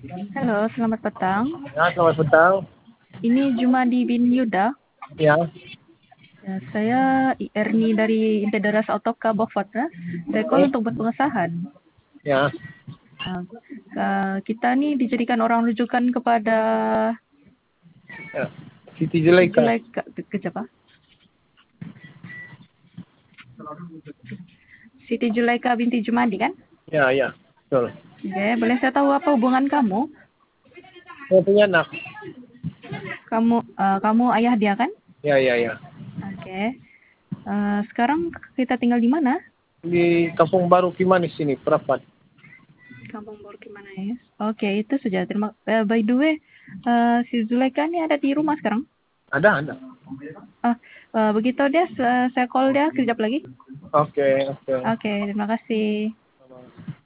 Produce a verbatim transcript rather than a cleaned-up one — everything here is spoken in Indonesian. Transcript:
Halo, selamat petang. Ya, selamat petang. Ini Jumadi bin Yuda. Ya, Ya, saya Erni dari Intederas Autoka Bofota. Saya call eh, untuk berpengesahan. ya, Uh, uh, kita nih dijadikan orang rujukan kepada ya. Siti Zulaika. Zulaika ke, ke siapa? Siti Zulaika binti Jumadi kan? Ya, ya, betul. Oke, boleh saya tahu apa hubungan kamu? Saya punya anak. Kamu uh, kamu ayah dia kan? Ya, ya, ya. Oke. Uh, sekarang kita tinggal di mana? Di Kampung Baru Kimanis sini, Perapat. Kampung Bor gimana ya? Oke, itu saja. Terima uh, by the way, uh, si Zulaika ini ada di rumah sekarang. Ada, ada. Ah, uh, begitu dia, saya call dia kejap lagi. Oke, oke. Oke, terima kasih. Sama.